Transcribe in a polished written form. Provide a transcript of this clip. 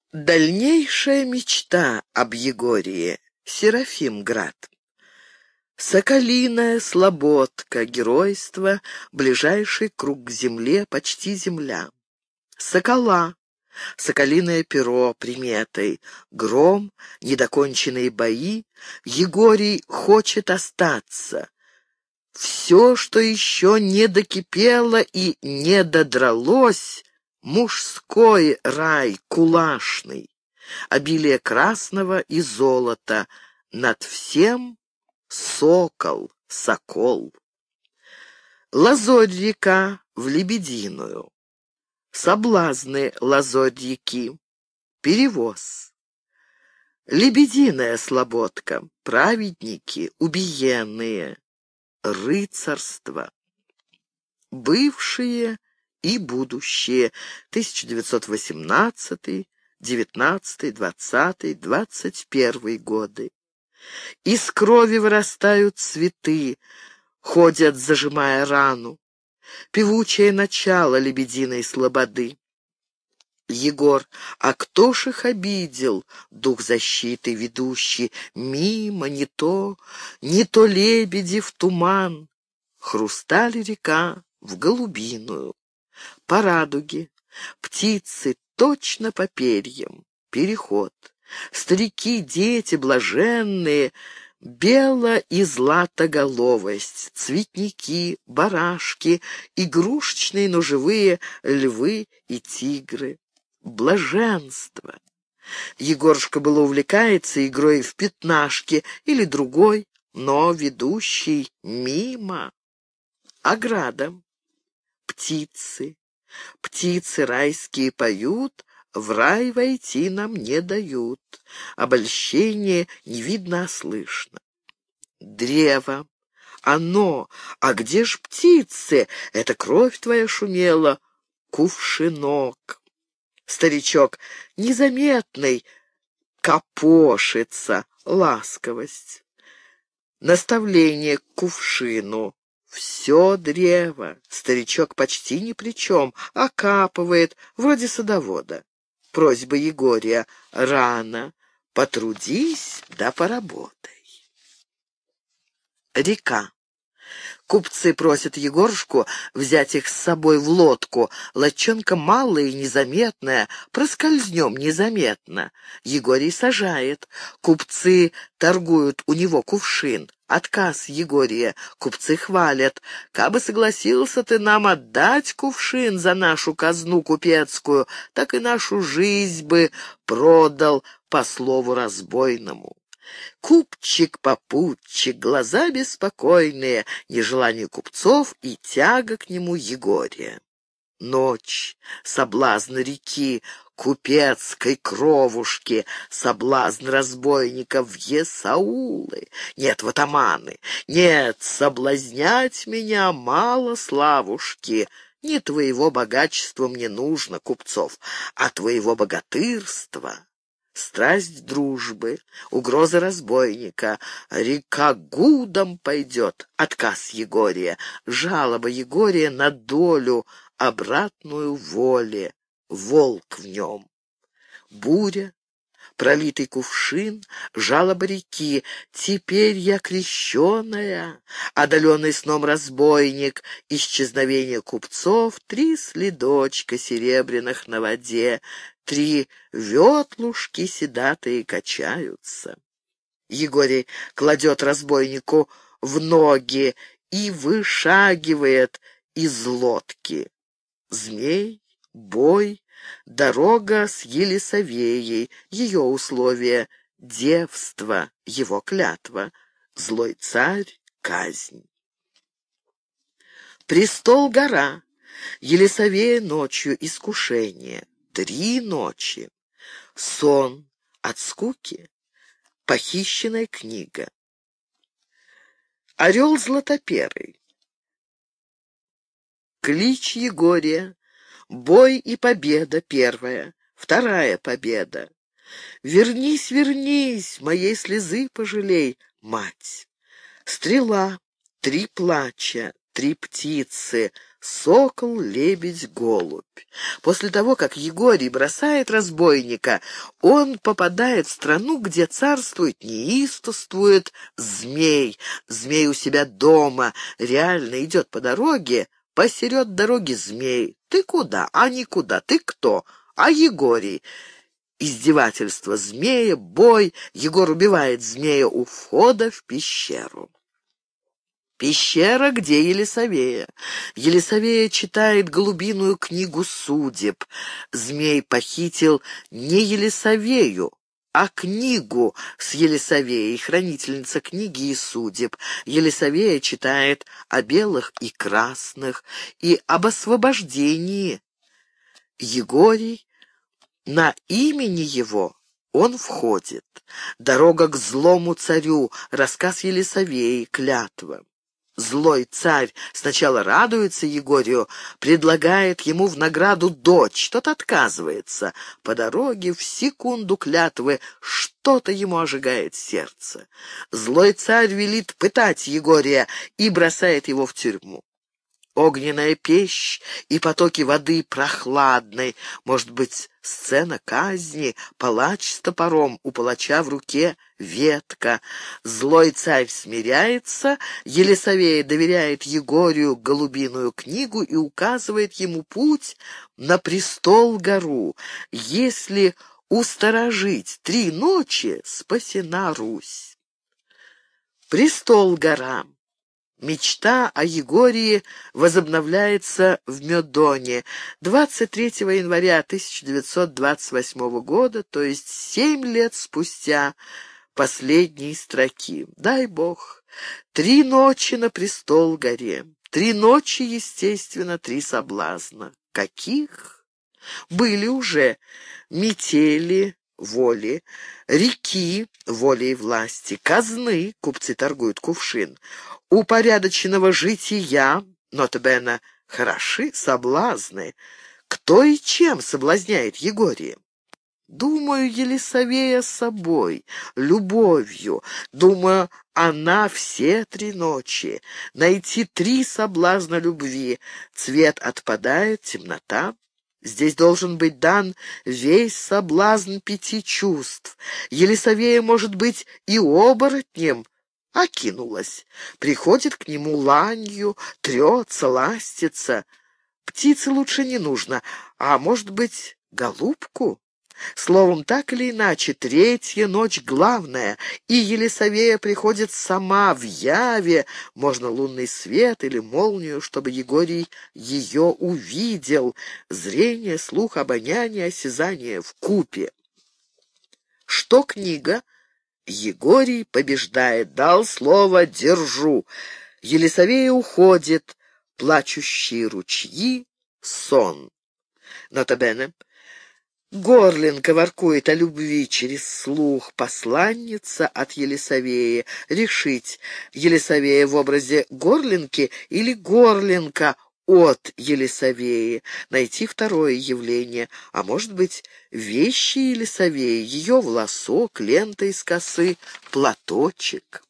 Дальнейшая мечта об Егории. Серафимград. Соколиная слободка, геройство, ближайший круг к земле, почти земля. Сокола, соколиное перо приметой, гром, недоконченные бои, Егорий хочет остаться. Все, что еще не докипело и не додралось, мужской рай кулашный, обилие красного и золота, над всем сокол, сокол. Лазорь-река в Лебединую, соблазны Лазорь-реки, перевоз. Лебединая слободка, праведники, убиенные, рыцарство. Бывшие и будущее. 1918, 19, 20, 21 годы. Из крови вырастают цветы, ходят, зажимая рану. Певучее начало лебединой слободы. Егор, а кто ж их обидел? Дух защиты ведущий, мимо, не то лебеди в туман. Хрусталь река в голубиную. По радуге, птицы точно по перьям, переход. Старики, дети блаженные, бело и златоголовость, цветники, барашки, игрушечные, но живые львы и тигры. Блаженство. Егорушка было увлекается игрой в пятнашки или другой, но ведущий мимо. Ограда. Птицы. Птицы райские поют, в рай войти нам не дают. Обольщение не видно, а слышно. Древо. Оно. А где ж птицы? Это кровь твоя шумела. Кувшинок. Старичок незаметный, копошится, ласковость. Наставление к кувшину. Все древо. Старичок почти ни при чем, окапывает, вроде садовода. Просьба Егория: рано, потрудись да поработай. Река. Купцы просят Егорушку взять их с собой в лодку. Лодчонка малая и незаметная, проскользнем незаметно. Егорий сажает. Купцы торгуют у него кувшин. Отказ Егория. Купцы хвалят: кабы согласился ты нам отдать кувшин за нашу казну купецкую, так и нашу жизнь бы продал по слову разбойному. Купчик-попутчик, глаза беспокойные, нежелание купцов и тяга к нему Егория. Ночь, соблазн реки, купецкой кровушки, соблазн разбойников в есаулы. Нет, в атаманы, нет, соблазнять меня мало славушки. Не твоего богачества мне нужно, купцов, а твоего богатырства. Страсть дружбы, угроза разбойника, река гудом пойдет, отказ Егория, жалоба Егория на долю, обратную воле, волк в нем. Буря, пролитый кувшин, жалоба реки, теперь я крещеная, одаленный сном разбойник, исчезновение купцов, 3 следочка серебряных на воде, 3 ветлушки седатые качаются. Егорий кладет разбойнику в ноги и вышагивает из лодки. Змей, бой, дорога с Елисавеей, ее условия, девство, его клятва, злой царь, казнь. Престол-гора, Елисавея ночью, искушение, 3 ночи, сон от скуки, похищенная книга. Орел златоперый, клич Егория, бой и победа первая, 2 победа. Вернись, вернись, моей слезы пожалей, мать. Стрела, 3 плача, 3 птицы, сокол, лебедь, голубь. После того, как Егорий бросает разбойника, он попадает в страну, где царствует, неистовствует змей. Змей у себя дома, реально идет по дороге, посеред дороги змей. Ты куда? А никуда. Ты кто? А Егорий. Издевательство змея, бой. Егор убивает змея у входа в пещеру. Пещера, где Елисавея. Елисавея читает голубиную книгу судеб. Змей похитил не Елисавею, а книгу с Елисавеей, хранительница книги и судеб. Елисавея читает о белых и красных и об освобождении. Егорий, на имени его он входит. Дорога к злому царю, рассказ Елисавеи, клятва. Злой царь сначала радуется Егорию, предлагает ему в награду дочь, тот отказывается. По дороге в секунду клятвы что-то ему ожигает сердце. Злой царь велит пытать Егория и бросает его в тюрьму. Огненная печь и потоки воды прохладной, может быть, сцена казни, палач с топором, у палача в руке ветка. Злой царь смиряется, Елисавея доверяет Егорию голубиную книгу и указывает ему путь на престол-гору. Если усторожить 3 ночи, спасена Русь. Престол-гора. Мечта о Егории возобновляется в Медоне 23 января 1928 года, то есть 7 лет спустя последней строки. Дай Бог, 3 ночи на престол-горе, 3 ночи, естественно, 3 соблазна. Каких? Были уже метели, воли, реки, воли и власти, казны, купцы торгуют кувшин, упорядоченного жития, нотабene, хороши соблазны. Кто и чем соблазняет Егория? Думаю, Елисавея собой, любовью. Думаю, она все 3 ночи. Найти 3 соблазна любви. Цвет отпадает, темнота. Здесь должен быть дан весь соблазн 5 чувств. Елисавея может быть и оборотнем. Окинулась. Приходит к нему ланью, трется, ластится. Птицы лучше не нужно, а, может быть, голубку? Словом, так или иначе, 3-я ночь главная, и Елисавея приходит сама в яве, можно лунный свет или молнию, чтобы Егорий ее увидел. Зрение, слух, обоняние, осязание вкупе. Что книга? Егорий побеждает, дал слово, держу. Елисавея уходит, плачущие ручьи, сон. Нотабене. Горлинка воркует о любви через слух, посланница от Елисавеи. Решить, Елисавея в образе Горлинки или Горлинка от Елисавеи. Найти 2-е явление, а может быть, вещи Елисавеи, ее волосок, лента из косы, платочек.